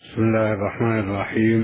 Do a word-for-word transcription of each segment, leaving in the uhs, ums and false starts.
بسم الله الرحمن الرحيم.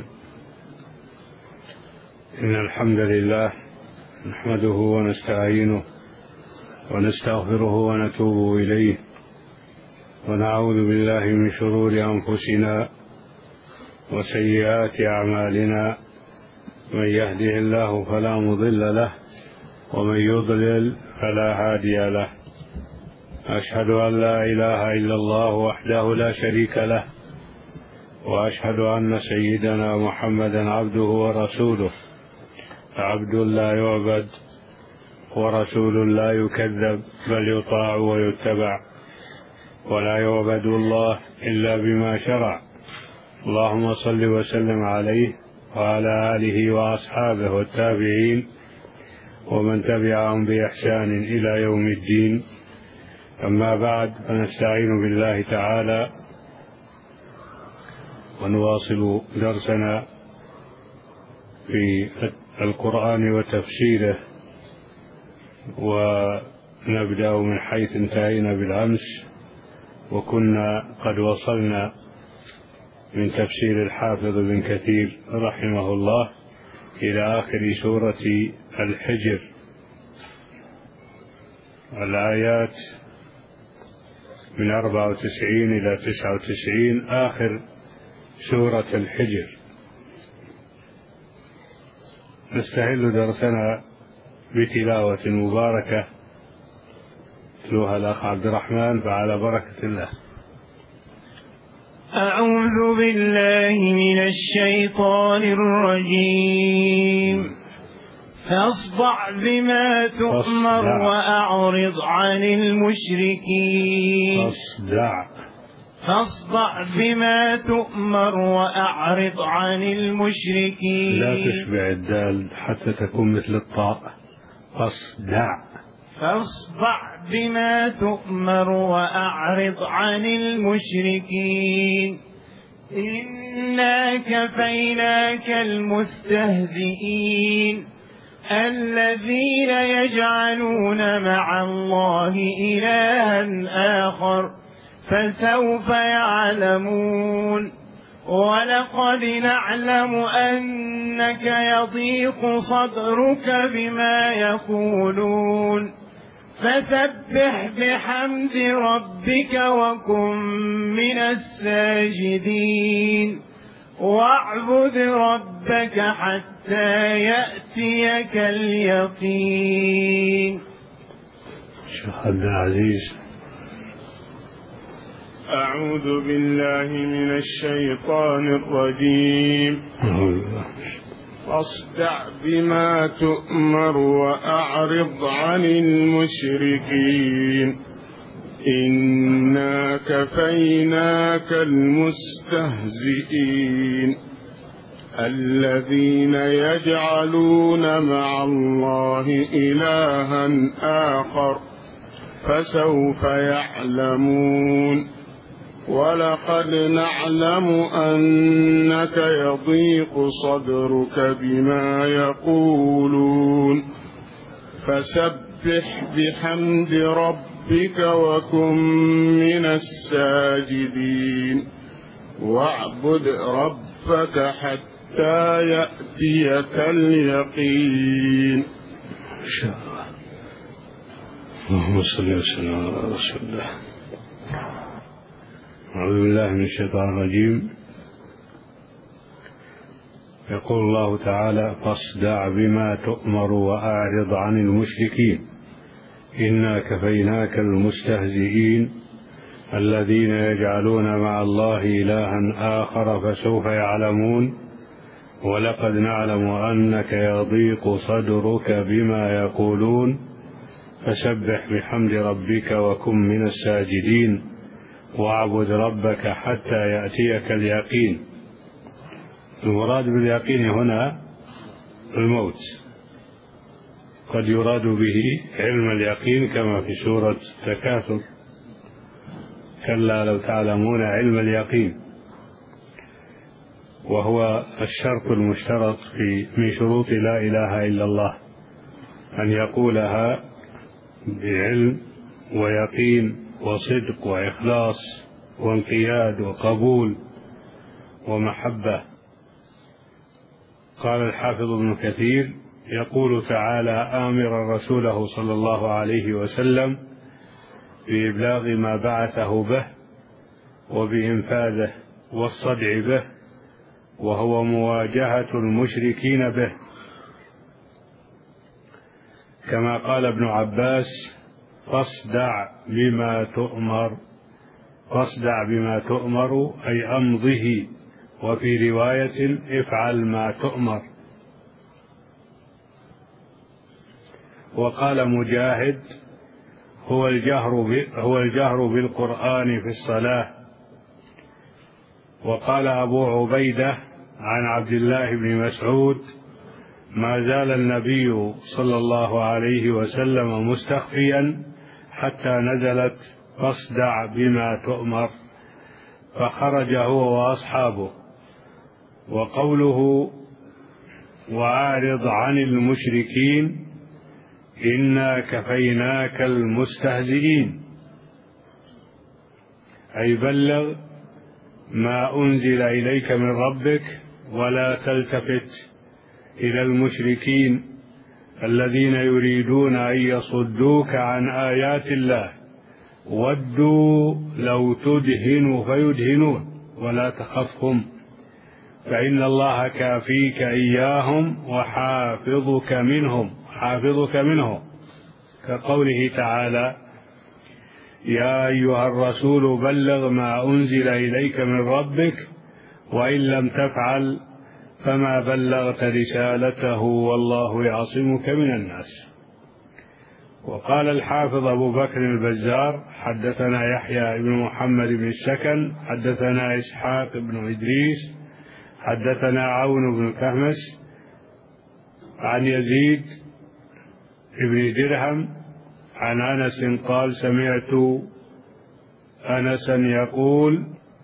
إن الحمد لله نحمده ونستعينه ونستغفره ونتوب إليه، ونعوذ بالله من شرور أنفسنا وسيئات أعمالنا. من يهده الله فلا مضل له، ومن يضلل فلا هادي له. أشهد أن لا إله إلا الله وحده لا شريك له، وأشهد أن سيدنا محمدا عبده ورسوله، عبد لا يعبد ورسول لا يكذب، بل يطاع ويتبع، ولا يعبد الله إلا بما شرع. اللهم صل وسلم عليه وعلى آله وأصحابه والتابعين ومن تبعهم بإحسان إلى يوم الدين. أما بعد، فنستعين بالله تعالى ونواصل درسنا في القرآن وتفسيره، ونبدأ من حيث انتهينا بالأمس، وكنا قد وصلنا من تفسير الحافظ بن كثير رحمه الله إلى آخر سورة الحجر، الآيات من أربعة وتسعين إلى تسعة وتسعين، آخر سورة الحجر. نستهل درسنا بتلاوة مباركة يتلوها الأخ عبد الرحمن، فعلى بركة الله. أعوذ بالله من الشيطان الرجيم. فاصدع بما تؤمر وأعرض عن المشركين. فاصدع فاصدع بما تؤمر وأعرض عن المشركين. لا تشبع الدال حتى تكون مثل الطاء. فاصدع فاصدع بما تؤمر وأعرض عن المشركين. إنا كفيناك المستهزئين الذين يجعلون مع الله إلها آخر فسوف يعلمون. ولقد نعلم أنك يضيق صدرك بما يقولون فسبح بحمد ربك وكن من الساجدين واعبد ربك حتى يأتيك اليقين. شيخ عبد العزيز. أعوذ بالله من الشيطان الرجيم. فاصدع بما تؤمر وأعرض عن المشركين. إنا كفيناك المستهزئين الذين يجعلون مع الله إلها آخر فسوف يعلمون. ولقد نعلم أنك يضيق صدرك بما يقولون فسبح بحمد ربك وكن من الساجدين واعبد ربك حتى يأتيك اليقين. إن شاء الله. اللهم صل وسلم على رسول الله. أعوذ بالله من الشيطان الرجيم. يقول الله تعالى: فاصدع بما تؤمر وأعرض عن المشركين إنا كفيناك المستهزئين الذين يجعلون مع الله إلها آخر فسوف يعلمون. ولقد نعلم أنك يضيق صدرك بما يقولون فسبح بحمد ربك وكن من الساجدين واعبد ربك حتى يأتيك اليقين. المراد باليقين هنا الموت، قد يراد به علم اليقين كما في سورة التكاثر: كلا لو تعلمون علم اليقين. وهو الشرط المشترط في من شروط لا إله إلا الله، أن يقولها بعلم ويقين وصدق وإخلاص وانقياد وقبول ومحبة. قال الحافظ ابن كثير: يقول تعالى آمرا رسوله صلى الله عليه وسلم بإبلاغ ما بعثه به وبإنفاذه والصدع به، وهو مواجهة المشركين به، كما قال ابن عباس: فاصدع بما تؤمر، فاصدع بما تؤمر أي أمضه، وفي رواية: افعل ما تؤمر. وقال مجاهد: هو الجهر هو الجهر بالقرآن في الصلاة. وقال أبو عبيدة عن عبد الله بن مسعود: ما زال النبي صلى الله عليه وسلم مستخفيا حتى نزلت فاصدع بما تؤمر، فخرج هو وأصحابه. وقوله: وأعرض عن المشركين إنا كفيناك المستهزئين، أي بلغ ما أنزل إليك من ربك ولا تلتفت إلى المشركين الذين يريدون أن يصدوك عن آيات الله، ودوا لو تدهن فيدهنون ولا تخفهم، فإن الله كافيك إياهم وحافظك منهم حافظك منهم كقوله تعالى: يا أيها الرسول بلغ ما أنزل إليك من ربك وإن لم تفعل فما بلغت رسالته والله يعصمك من الناس. وقال الحافظ أبو بكر البزار: حدثنا يحيى بن محمد بن السكن حدثنا إسحاق بن إدريس حدثنا عون بن كهمس عن يزيد بن درهم عن أنس قال: سمعت أنسا يقول،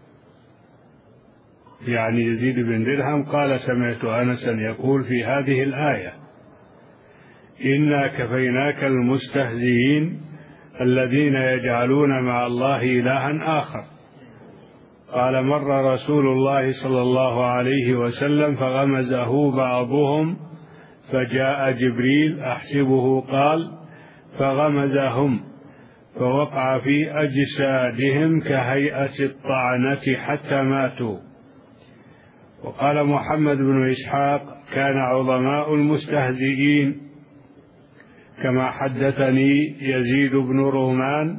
يعني يزيد بن درهم قال: سمعت أنسا يقول في هذه الآية: إنا كفيناك المستهزئين الذين يجعلون مع الله إلها آخر. قال: مر رسول الله صلى الله عليه وسلم فغمزه بعضهم فجاء جبريل أحسبه قال: فغمزهم فوقع في أجسادهم كهيئة الطعنة حتى ماتوا. وقال محمد بن إسحاق: كان عظماء المستهزئين كما حدثني يزيد بن رومان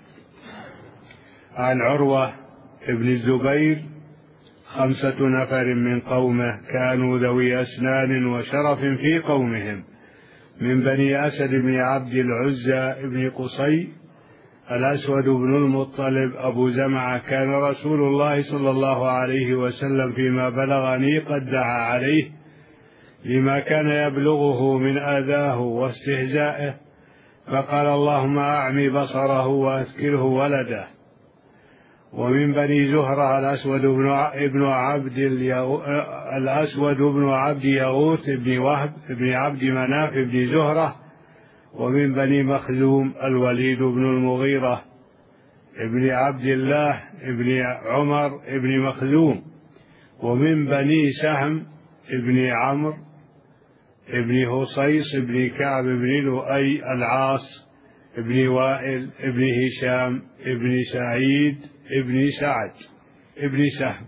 عن عروة بن الزبير خمسة نفر من قومه كانوا ذوي أسنان وشرف في قومهم، من بني أسد بن عبد العزى بن قصي، الأسود بن المطلب أبو زمعة. كان رسول الله صلى الله عليه وسلم فيما بلغني قد دعا عليه لما كان يبلغه من أذاه واستهزائه، فقال: اللهم أعمي بصره وأذكره ولده. ومن بني زهرة الأسود بن ابن عبد الأسود بن عبد يغوث بن وهب بن عبد مناف بن زهرة. ومن بني مخزوم الوليد بن المغيرة ابن عبد الله ابن عمر ابن مخزوم. ومن بني سهم ابن عمرو ابن هصيص ابن كعب ابن لؤي العاص ابن وائل ابن هشام ابن سعيد ابن سعد ابن سهم.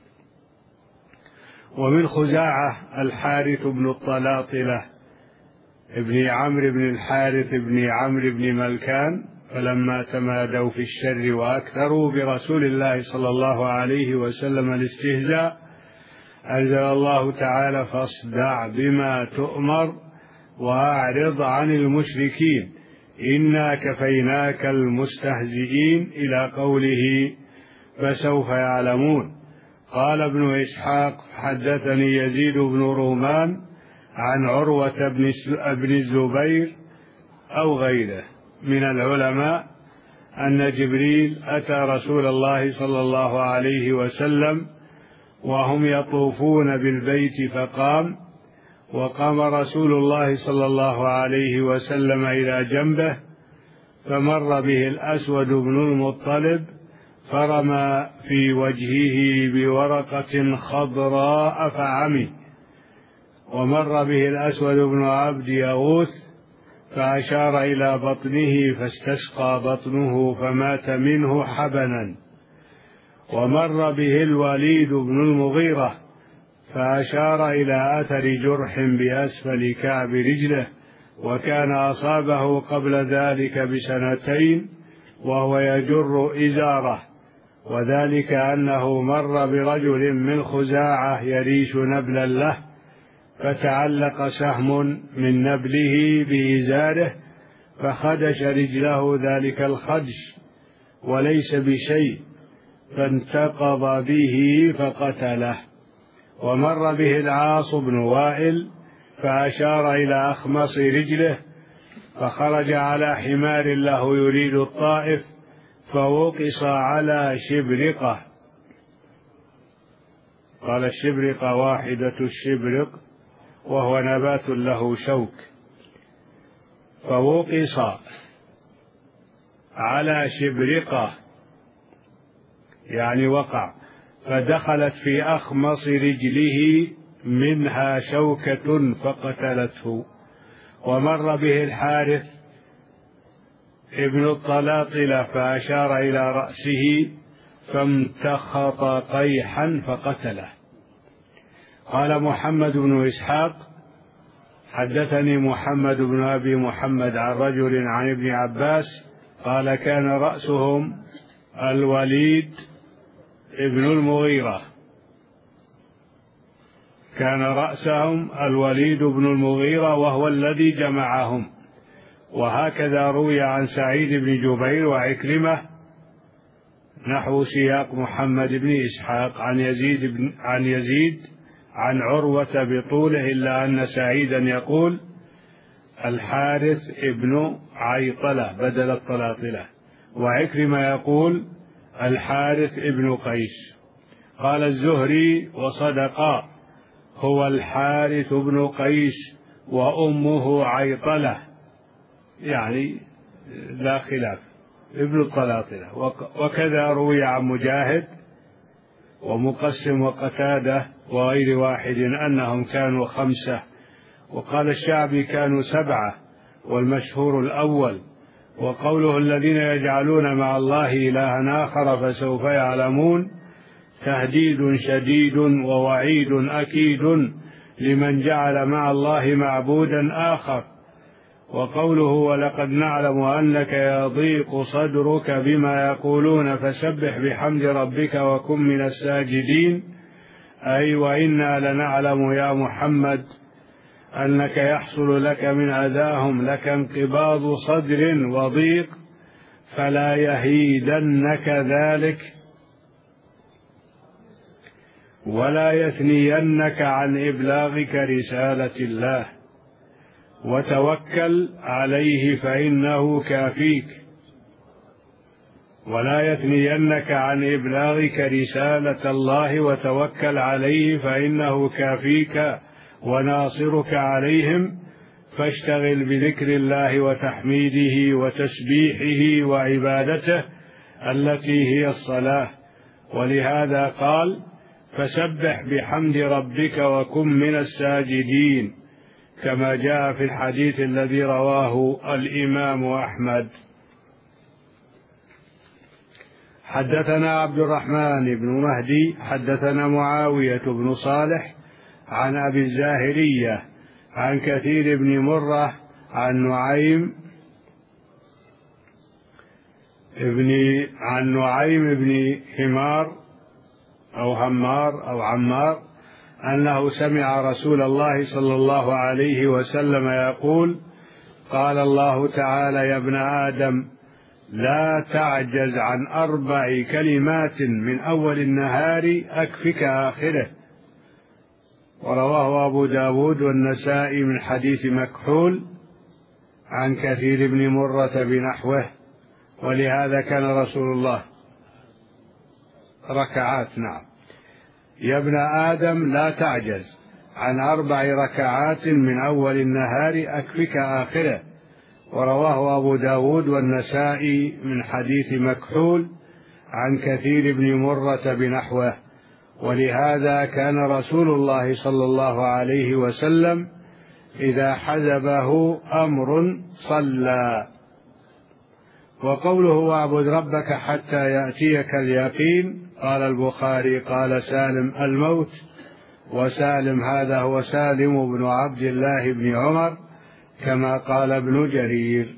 ومن خزاعة الحارث بن الطلاطلة ابن عمرو بن الحارث ابن عمرو بن ملكان. فلما تمادوا في الشر وأكثروا برسول الله صلى الله عليه وسلم الاستهزاء أنزل الله تعالى: فاصدع بما تؤمر وأعرض عن المشركين إنا كفيناك المستهزئين، إلى قوله: فسوف يعلمون. قال ابن إسحاق: حدثني يزيد بن رومان عن عروة بن الزبير أو غيره من العلماء أن جبريل أتى رسول الله صلى الله عليه وسلم وهم يطوفون بالبيت فقام، وقام رسول الله صلى الله عليه وسلم إلى جنبه، فمر به الأسود بن المطلب فرمى في وجهه بورقة خضراء فعمي. ومر به الأسود بن عبد يغوث فأشار إلى بطنه فاستسقى بطنه فمات منه حبنا. ومر به الوليد بن المغيرة فأشار إلى أثر جرح بأسفل كعب رجله، وكان أصابه قبل ذلك بسنتين وهو يجر إزاره، وذلك أنه مر برجل من خزاعة يريش نبلا له، فتعلق سهم من نبله بإزاره فخدش رجله ذلك الخدش وليس بشيء، فانتقض به فقتله. ومر به العاص بن وائل فأشار إلى أخمص رجله فخرج على حمار له يريد الطائف فوقص على شبرقة. قال الشبرقة واحدة الشبرق وهو نبات له شوك، فوقص على شبرقة يعني وقع، فدخلت في أخمص رجله منها شوكة فقتلته. ومر به الحارث ابن الطلاطلة فأشار إلى رأسه فامتخط قيحا فقتله. قال محمد بن إسحاق حدثني محمد بن أبي محمد عن رجل عن ابن عباس قال كان رأسهم الوليد ابن المغيرة كان رأسهم الوليد بن المغيرة وهو الذي جمعهم. وهكذا روي عن سعيد بن جبير وعكرمة نحو سياق محمد بن إسحاق عن يزيد بن عن يزيد عن عروة بطوله، إلا أن سعيدا يقول الحارث ابن عيطلة بدل الطلاطلة، وعكرمة يقول الحارث ابن قيس. قال الزهري وصدقا هو الحارث بن قيس وأمه عيطلة، يعني لا خلاف ابن الطلاطلة. وكذا روي عن مجاهد ومقسم وقتادة وغير واحد أنهم كانوا خمسة، وقال الشعبي كانوا سبعة والمشهور الأول. وقوله الذين يجعلون مع الله إلها آخر فسوف يعلمون تهديد شديد ووعيد أكيد لمن جعل مع الله معبودا آخر. وقوله ولقد نعلم أنك يضيق صدرك بما يقولون فسبح بحمد ربك وكن من الساجدين، أي وإنا لنعلم يا محمد أنك يحصل لك من أذاهم لك انقباض صدر وضيق، فلا يهيدنك ذلك ولا يثنينك عن إبلاغك رسالة الله، وتوكل عليه فإنه كافيك. ولا يثنينك عن إبلاغك رسالة الله وتوكل عليه فإنه كافيك وناصرك عليهم، فاشتغل بذكر الله وتحميده وتسبيحه وعبادته التي هي الصلاة. ولهذا قال فسبح بحمد ربك وكن من الساجدين، كما جاء في الحديث الذي رواه الإمام أحمد. حدثنا عبد الرحمن بن مهدي حدثنا معاوية بن صالح عن أبي الزاهرية عن كثير بن مرة عن نعيم ابن عن نعيم بن حمار أو همار أو عمار أنه سمع رسول الله صلى الله عليه وسلم يقول قال الله تعالى يا ابن آدم لا تعجز عن أربع كلمات من أول النهار أكفك آخره. ورواه أبو داود والنسائي من حديث مكحول عن كثير بن مرة بنحوه. ولهذا كان رسول الله ركعات نعم يا ابن آدم لا تعجز عن أربع ركعات من أول النهار أكفك آخره. ورواه أبو داود والنسائي من حديث مكحول عن كثير بن مرة بنحوه، ولهذا كان رسول الله صلى الله عليه وسلم إذا حزبه أمر صلى. وقوله واعبد ربك حتى يأتيك اليقين، قال البخاري قال سالم الموت، وسالم هذا هو سالم بن عبد الله بن عمر كما قال ابن جرير.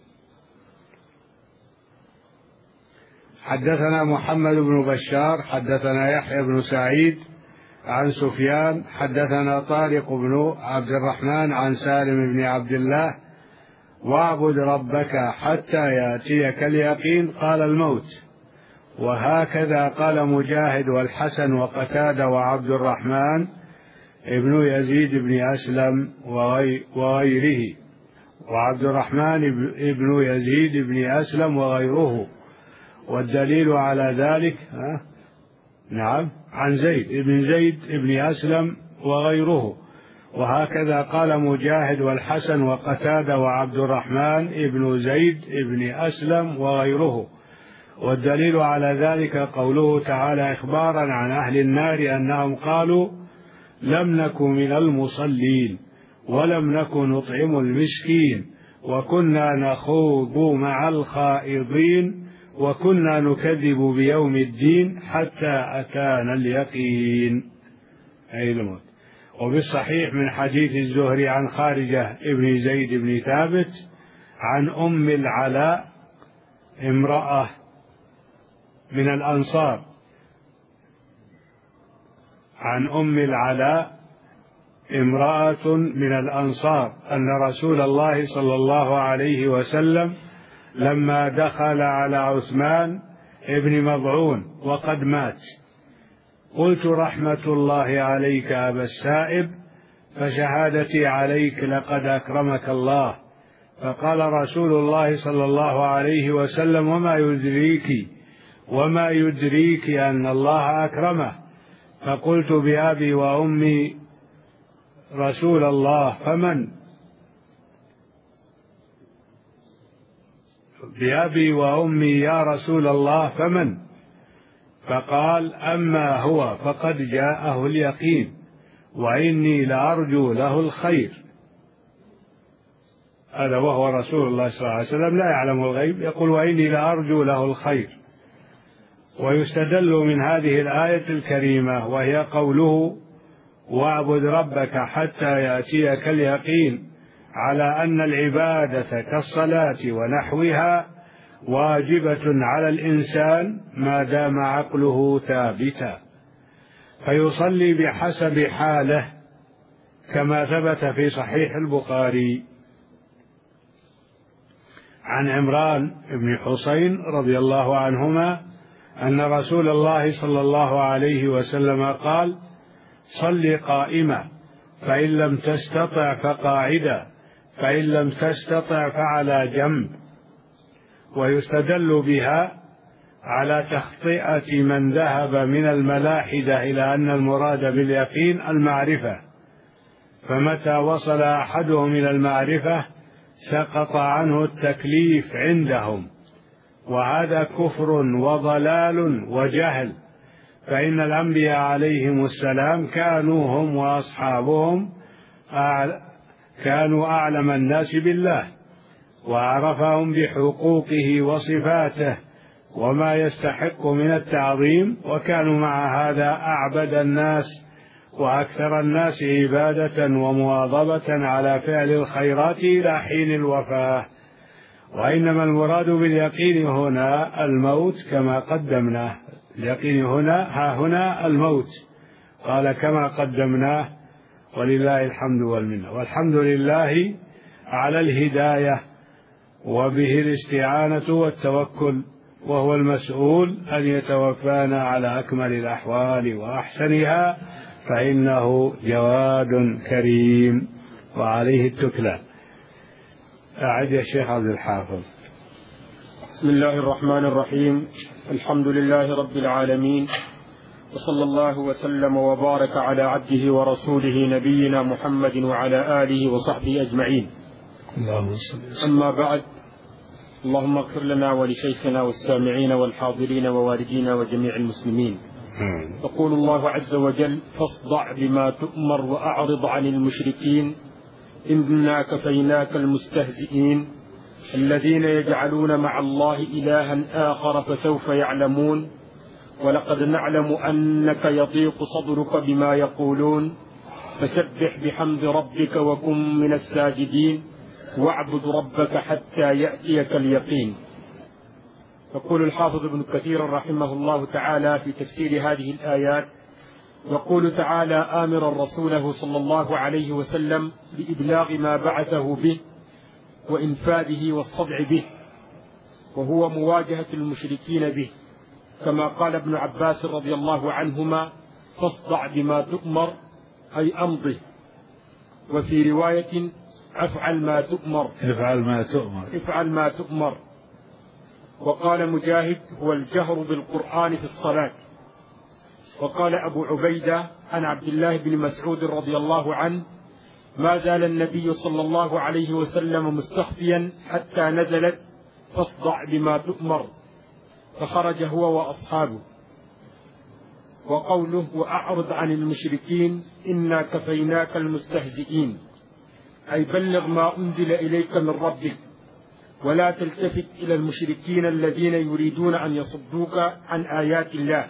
حدثنا محمد بن بشار حدثنا يحيى بن سعيد عن سفيان حدثنا طارق بن عبد الرحمن عن سالم بن عبد الله واعبد ربك حتى يأتيك اليقين قال الموت. وهكذا قال مجاهد والحسن وقتادة وعبد الرحمن ابن يزيد بن أسلم وغيره، وعبد الرحمن ابن يزيد بن أسلم وغيره. والدليل على ذلك ها؟ نعم عن زيد ابن زيد ابن أسلم وغيره. وهكذا قال مجاهد والحسن وقتادة وعبد الرحمن ابن زيد ابن أسلم وغيره. والدليل على ذلك قوله تعالى إخبارا عن أهل النار أنهم قالوا لم نكن من المصلين ولم نكن نطعم المسكين وكنا نخوض مع الخائضين وكنا نكذب بيوم الدين حتى أتانا اليقين، أي الموت. وبالصحيح من حديث الزهري عن خارجة ابن زيد بن ثابت عن أم العلاء امرأة من الأنصار عن أم العلاء امرأة من الأنصار أن رسول الله صلى الله عليه وسلم لما دخل على عثمان ابن مضعون وقد مات قلت رحمة الله عليك أبا السائب فشهادتي عليك لقد أكرمك الله. فقال رسول الله صلى الله عليه وسلم وما يدريك وما يدريك أن الله أكرمه؟ فقلت بأبي وأمي رسول الله فمن؟ بأبي وأمي يا رسول الله فمن؟ فقال أما هو فقد جاءه اليقين وإني لأرجو له الخير. هذا وهو رسول الله صلى الله عليه وسلم لا يعلم الغيب يقول وإني لأرجو له الخير. ويستدل من هذه الآية الكريمة وهي قوله واعبد ربك حتى يأتيك اليقين على أن العبادة كالصلاة ونحوها واجبة على الإنسان ما دام عقله ثابتا، فيصلي بحسب حاله كما ثبت في صحيح البخاري عن عمران بن حسين رضي الله عنهما أن رسول الله صلى الله عليه وسلم قال صل قائما فإن لم تستطع فقاعدا فإن لم تستطع فعلى جنب. ويستدل بها على تخطئة من ذهب من الملاحدة إلى أن المراد باليقين المعرفة، فمتى وصل أحدهم إلى المعرفة سقط عنه التكليف عندهم، وهذا كفر وضلال وجهل. فإن الأنبياء عليهم السلام كانوا هم وأصحابهم كانوا أعلم الناس بالله وأعرفهم بحقوقه وصفاته وما يستحق من التعظيم، وكانوا مع هذا أعبد الناس وأكثر الناس عبادة ومواظبة على فعل الخيرات إلى حين الوفاة. وإنما المراد باليقين هنا الموت كما قدمناه، اليقين هنا ها هنا الموت قال كما قدمناه، ولله الحمد والمنة. والحمد لله على الهداية وبه الاستعانة والتوكل، وهو المسؤول أن يتوفانا على أكمل الأحوال وأحسنها، فإنه جواد كريم وعليه التكلى. أعد يا شيخ عبد الحافظ. بسم الله الرحمن الرحيم. الحمد لله رب العالمين، وصلى الله وسلم وبارك على عبده ورسوله نبينا محمد وعلى آله وصحبه أجمعين. أما بعد، اللهم اغفر لنا ولشيخنا والسامعين والحاضرين ووالدينا وجميع المسلمين. يقول الله عز وجل: فاصدع بما تؤمر وأعرض عن المشركين إنا كفيناك المستهزئين الذين يجعلون مع الله إلها آخر فسوف يعلمون ولقد نعلم أنك يضيق صدرك بما يقولون فسبح بحمد ربك وكن من الساجدين واعبد ربك حتى يأتيك اليقين. يقول الحافظ ابن كثير رحمه الله تعالى في تفسير هذه الآيات: يقول تعالى آمرا رسوله صلى الله عليه وسلم بإبلاغ ما بعثه به وإنفاذه والصدع به، وهو مواجهة المشركين به، كما قال ابن عباس رضي الله عنهما: فاصدع بما تؤمر أي أمضه. وفي رواية: افعل ما تؤمر افعل ما تؤمر افعل ما تؤمر. وقال مجاهد: هو الجهر بالقرآن في الصلاة. وقال أبو عبيدة عن عبد الله بن مسعود رضي الله عنه: ما زال النبي صلى الله عليه وسلم مستخفيا حتى نزلت فاصدع بما تؤمر، فخرج هو وأصحابه. وقوله: وأعرض عن المشركين إنا كفيناك المستهزئين، أي بلغ ما أنزل إليك من ربك ولا تلتفت إلى المشركين الذين يريدون أن يصدوك عن آيات الله.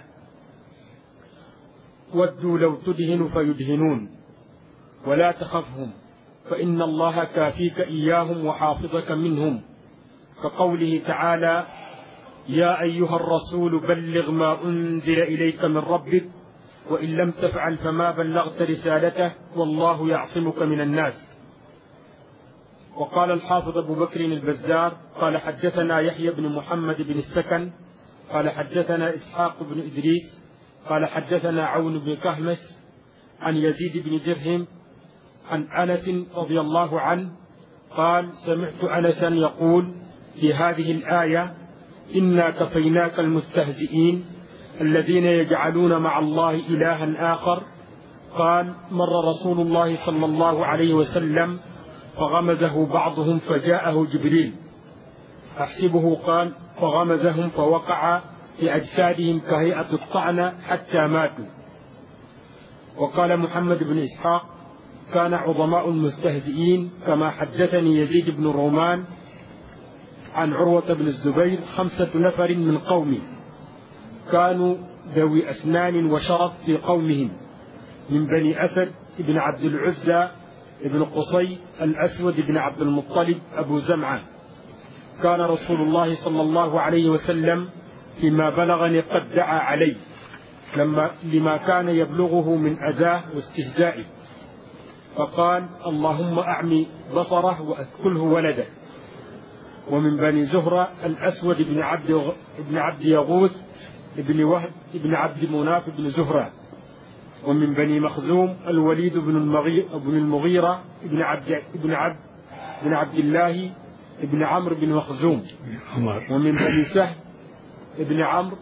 ودوا لو تدهن فيدهنون، ولا تخفهم فإن الله كافيك إياهم وحافظك منهم، كقوله تعالى: يا أيها الرسول بلغ ما أنزل إليك من ربك وإن لم تفعل فما بلغت رسالته والله يعصمك من الناس. وقال الحافظ أبو بكر البزار قال: حدثنا يحيى بن محمد بن السكن قال حدثنا إسحاق بن إدريس قال حدثنا عون بن كهمس عن يزيد بن درهم عن أنس رضي الله عنه قال: سمعت أنسا يقول في هذه الآية: إنا كفيناك المستهزئين الذين يجعلون مع الله إلها آخر. قال: مر رسول الله صلى الله عليه وسلم فغمزه بعضهم فجاءه جبريل، أحسبه قال: فغمزهم فوقع في أجسادهم كهيئة الطعنة حتى ماتوا. وقال محمد بن إسحاق: كان عظماء المستهزئين كما حدثني يزيد بن رومان عن عروة بن الزبير خمسة نفر من قومه، كانوا ذوي أسنان وشرف في قومهم، من بني أسد بن عبد العزى ابن قصي الأسود بن عبد المطلب أبو زمعة. كان رسول الله صلى الله عليه وسلم فيما بلغني قد دعا عليه لما لما كان يبلغه من أذاه واستهزائه، فقال: اللهم أعمي بصره وأثكله ولده. ومن بني زهرة الأسود بن عبد بن عبد يغوث بن وهب بن عبد مناف بن زهرة. ومن بني مخزوم الوليد بن المغيرة بن المغيرة بن عبد بن عبد بن عبد الله بن عمرو بن مخزوم. ومن بني سهم بن عمرو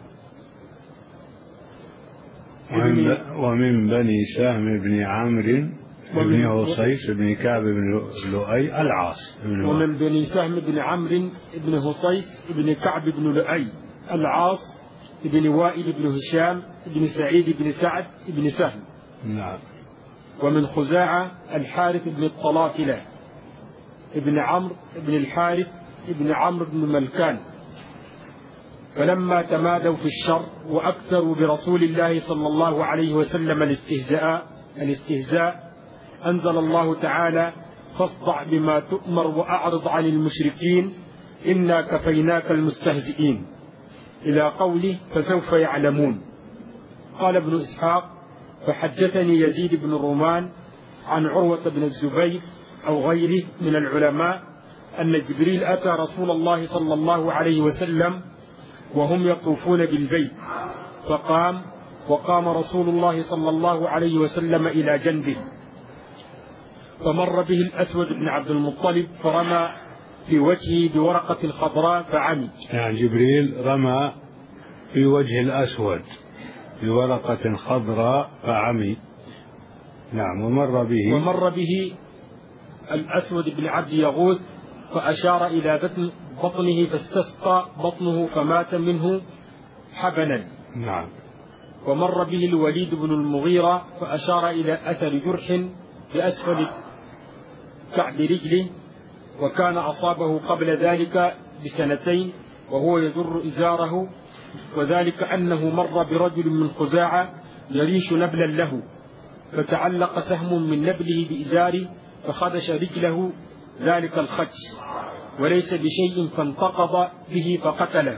ومن بني سهم بن عمرو بن هصيس بن كعب بن لؤي العاص. ومن بني سهم بن عمرو بن هصيس بن كعب بن لؤي العاص بن وائل بن هشام بن سعيد بن سعد بن سهم. نعم. ومن خزاعة الحارث بن الطلافلة ابن عمرو بن الحارث ابن عمرو بن ملكان. فلما تمادوا في الشر وأكثروا برسول الله صلى الله عليه وسلم الاستهزاء الاستهزاء أنزل الله تعالى: فاصدع بما تؤمر وأعرض عن المشركين إنا كفيناك المستهزئين، إلى قوله: فسوف يعلمون. قال ابن إسحاق: فحدثني يزيد بن رومان عن عروة بن الزبير أو غيره من العلماء أن جبريل أتى رسول الله صلى الله عليه وسلم وهم يطوفون بالبيت، فقام وقام رسول الله صلى الله عليه وسلم إلى جنبه، فمر به الأسود بن عبد المطلب فرمى في وجهه بورقة خضراء فعمي. يعني جبريل رمى في وجه الأسود بورقة خضراء فعمي. نعم. ومر به ومر به الأسود بن عبد يغوث فأشار إلى بطن بطنه فاستسقى بطنه فمات منه حبنا. نعم. ومر به الوليد بن المغيرة فأشار إلى أثر جرح بأسفل كعب رجله، وكان أصابه قبل ذلك بسنتين وهو يجر إزاره، وذلك أنه مر برجل من خزاعة يريش نبلا له، فتعلق سهم من نبله بإزاره فخدش رجله ذلك الخدش وليس بشيء فانتقض به فقتله.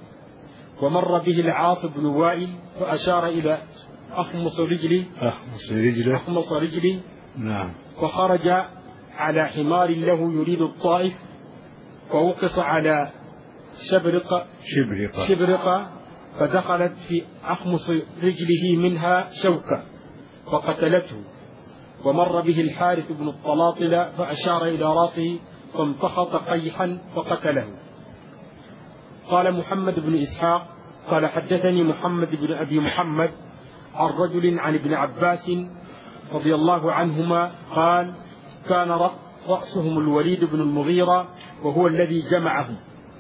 ومر به العاص بن وائل فأشار إلى أخمص رجلي أخمص رجله أخمص رجلي نعم. فخرج على حمار له يريد الطائف، فوقص على شبرقة شبرقة شبرقة فدخلت في أخمص رجله منها شوكة فقتلته. ومر به الحارث بن الطلاطلة فأشار إلى رأسه فامتخط قيحا فقتله. قال محمد بن إسحاق قال حدثني محمد بن أبي محمد عن رجل عن ابن عباس رضي الله عنهما قال كان رأسهم الوليد بن المغيرة وهو الذي جمعهم.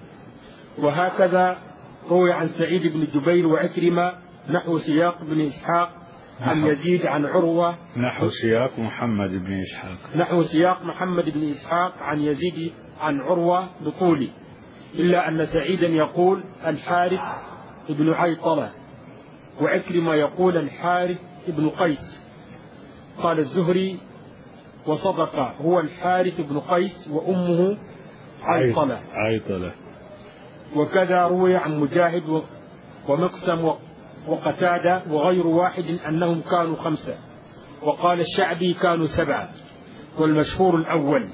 وهكذا روي عن سعيد بن جبير وعكرمة نحو سياق بن إسحاق عن يزيد عن عروة نحو سياق محمد بن إسحاق نحو سياق محمد بن إسحاق عن يزيد عن عروة بطوله، إلا أن سعيدا يقول الحارث بن عيطلة وعكرمة يقول الحارث بن قيس. قال الزهري وصدق هو الحارث بن قيس وأمه عيطلة عيطلة. وكذا روي عن مجاهد ومقسم وقتادة وغير واحد أنهم كانوا خمسة، وقال الشعبي كانوا سبعة، والمشهور الأول.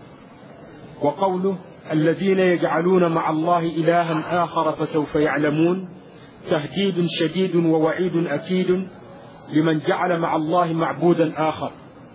وقوله الذين يجعلون مع الله إلها آخر فسوف يعلمون تهديد شديد ووعيد أكيد لمن جعل مع الله معبودا آخر.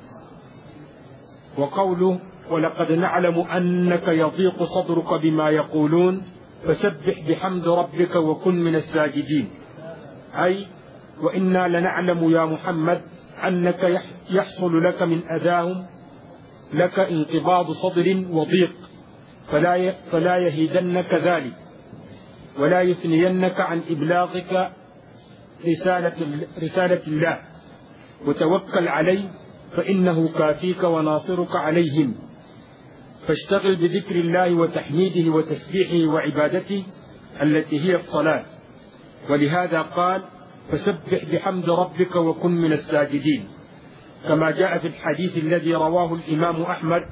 وقوله ولقد نعلم أنك يضيق صدرك بما يقولون فسبح بحمد ربك وكن من الساجدين، أي وإنا لنعلم يا محمد أنك يحصل لك من أذاهم لك انقباض صدر وضيق، فلا فلا يهيدنك ذلك ولا يثنينك عن إبلاغك رسالة, رسالة الله، وتوكل عليه فإنه كافيك وناصرك عليهم. فاشتغل بذكر الله وتحميده وتسبيحه وعبادته التي هي الصلاة. ولهذا قال فسبح بحمد ربك وكن من الساجدين، كما جاء في الحديث الذي رواه الإمام أحمد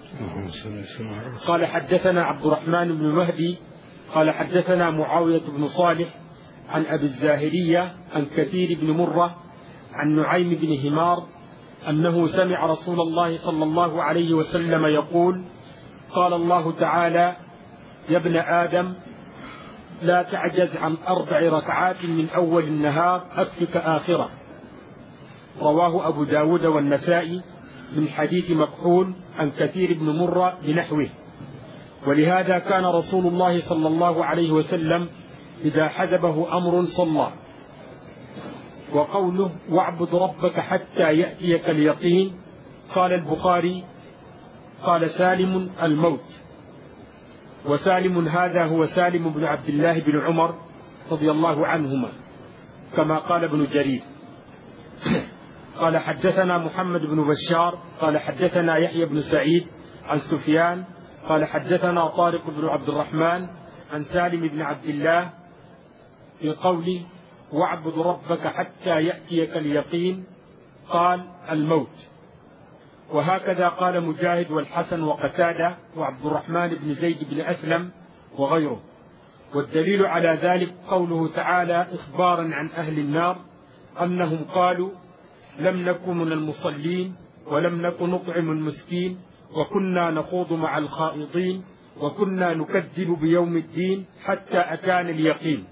قال حدثنا عبد الرحمن بن مهدي قال حدثنا معاوية بن صالح عن أبي الزاهرية عن كثير بن مرة عن نعيم بن همار أنه سمع رسول الله صلى الله عليه وسلم يقول قال الله تعالى يا ابن آدم لا تعجز عن أربع ركعات من أول النهار أكفك آخرة. رواه أبو داود والنسائي من حديث مكحول عن كثير بن مرة بنحوه. ولهذا كان رسول الله صلى الله عليه وسلم إذا حزبه أمر صلى. وقوله واعبد ربك حتى يأتيك اليقين قال البخاري قال سالم الموت. وسالم هذا هو سالم بن عبد الله بن عمر رضي الله عنهما كما قال ابن جرير. قال حدثنا محمد بن بشار قال حدثنا يحيى بن سعيد عن سفيان قال حدثنا طارق بن عبد الرحمن عن سالم بن عبد الله في قوله واعبد ربك حتى يأتيك اليقين قال الموت. وهكذا قال مجاهد والحسن وقتادة وعبد الرحمن بن زيد بن أسلم وغيره. والدليل على ذلك قوله تعالى إخبارا عن أهل النار أنهم قالوا لم نكن من المصلين ولم نكن نطعم المسكين وكنا نخوض مع الخائضين وكنا نكذب بيوم الدين حتى أتانا اليقين.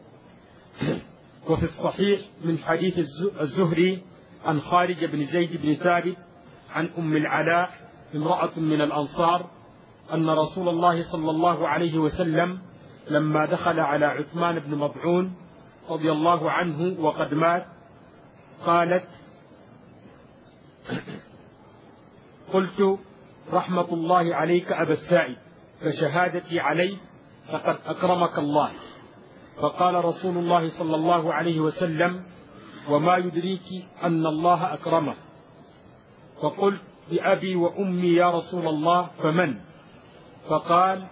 وفي الصحيح من حديث الزهري عن خارج بن زيد بن ثابت عن أم العلاء امرأة من الأنصار أن رسول الله صلى الله عليه وسلم لما دخل على عثمان بن مضعون رضي الله عنه وقد مات قالت قلت رحمة الله عليك أبا السائب فشهادتي عليه فقد أكرمك الله. فقال رسول الله صلى الله عليه وسلم: وما يدريك أن الله أكرمه؟ فقلت: بأبي وأمي يا رسول الله، فمن؟ فقال: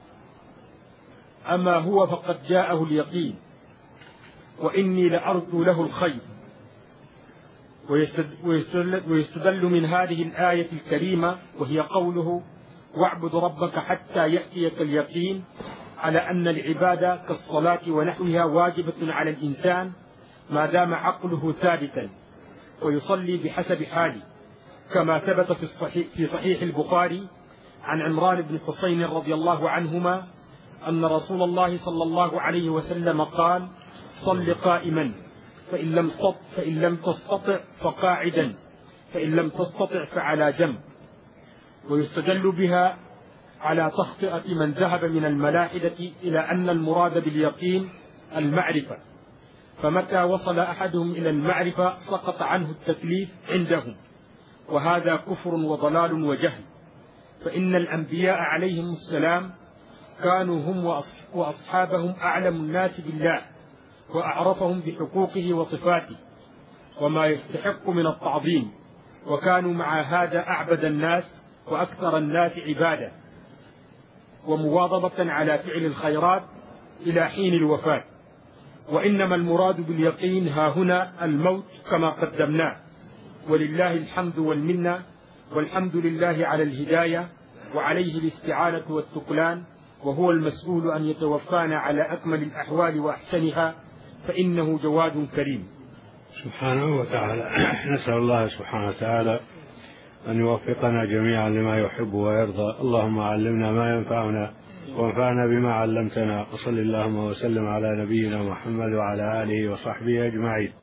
أما هو فقد جاءه اليقين، وإني لأرجو له الخير. ويستدل من هذه الآية الكريمة وهي قوله: واعبد ربك حتى يأتيك اليقين، على أن العبادة كالصلاة ونحوها واجبة على الإنسان ما دام عقله ثابتا، ويصلي بحسب حاله، كما ثبت في الصحيح في صحيح البخاري عن عمران بن حسين رضي الله عنهما أن رسول الله صلى الله عليه وسلم قال: صل قائما، فإن لم تستطع فإن لم تستطع فقاعدا، فإن لم تستطع فعلى جنب. ويستدل بها على تخطئة من ذهب من الملاحدة إلى أن المراد باليقين المعرفة، فمتى وصل أحدهم إلى المعرفة سقط عنه التكليف عندهم، وهذا كفر وضلال وجهل. فإن الأنبياء عليهم السلام كانوا هم وأصحابهم أعلم الناس بالله وأعرفهم بحقوقه وصفاته وما يستحق من التعظيم، وكانوا مع هذا أعبد الناس وأكثر الناس عبادة ومواظبة على فعل الخيرات إلى حين الوفاة. وإنما المراد باليقين ها هنا الموت كما قدمناه، ولله الحمد والمنة، والحمد لله على الهداية، وعليه الاستعانة والتقلان، وهو المسؤول أن يتوفانا على أكمل الأحوال وأحسنها، فإنه جواد كريم سبحانه وتعالى. نسأل الله سبحانه وتعالى أن يوفقنا جميعا لما يحب ويرضى. اللهم علمنا ما ينفعنا وانفعنا بما علمتنا، وصل اللهم وسلم على نبينا محمد وعلى آله وصحبه أجمعين.